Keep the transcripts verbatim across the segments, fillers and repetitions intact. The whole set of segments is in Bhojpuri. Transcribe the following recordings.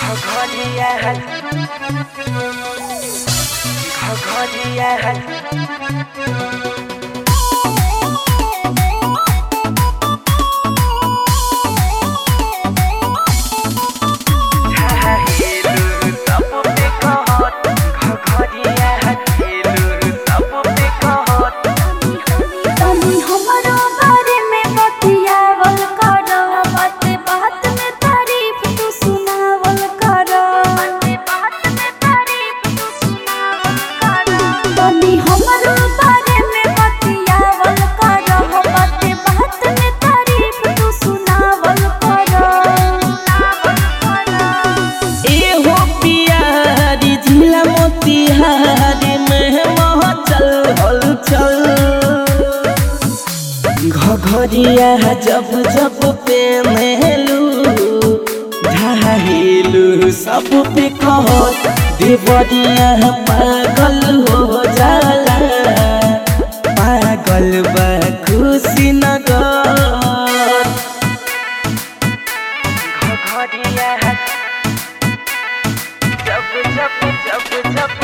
घघरिया है घघरिया है घघरिया जब जब पे महलू ढाहेलू सब पे कहो देवरिया पागल हो जाला पागल बा खुशी नगर घघरिया है जब जब जब जब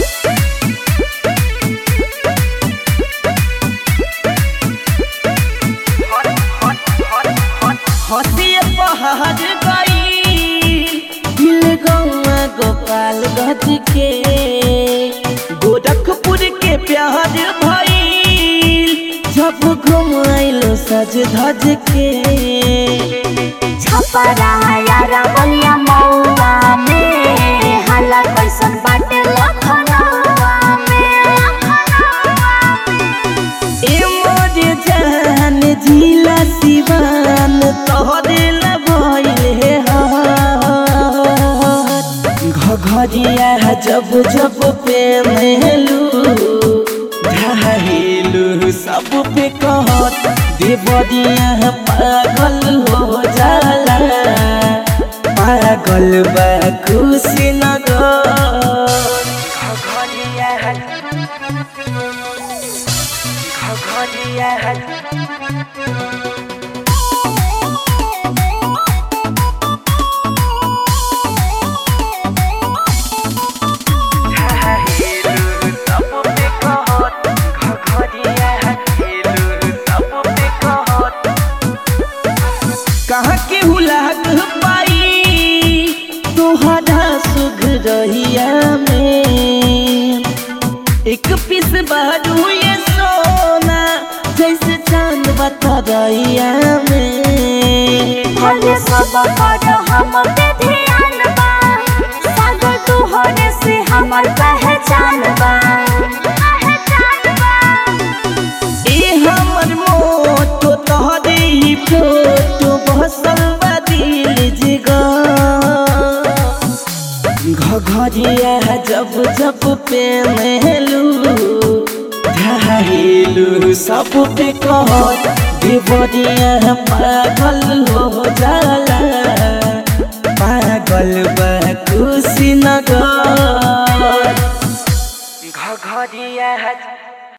हसिए पहाड़ गई दिल गौआ गोपाल गज के गोरखपुर के प्यार भइल जब घुमाइलो सज धज के छपरा यारा बलिया मौआ में हाला कैसन बाटे लखनऊआ में ए मोर जान जिला सिवान तोहरे लबइल घघरिया जब जब पे महलू ढाहेलू सब पे कहत देवरिया पागल हो जाला पागल बा खुशी नगर घघरिया है घघरिया है कहाँ के हुलाक पाई तोहरा सुख रहिया में एक पीस बारू ये सोना जैसे चांद बता रहिया में हले सब कर हम पे ध्यान बा सागर तोहरे से हमर पहचान बा पहचान बा ए हमर मोटो तोहरे ही फोटो बसल बा दिल जिगर घघरिया जब जब पे महलू ढाहेलू सब पे कहत देवरिया पागल हो जाला पागल बा खुशी नगर घघरिया है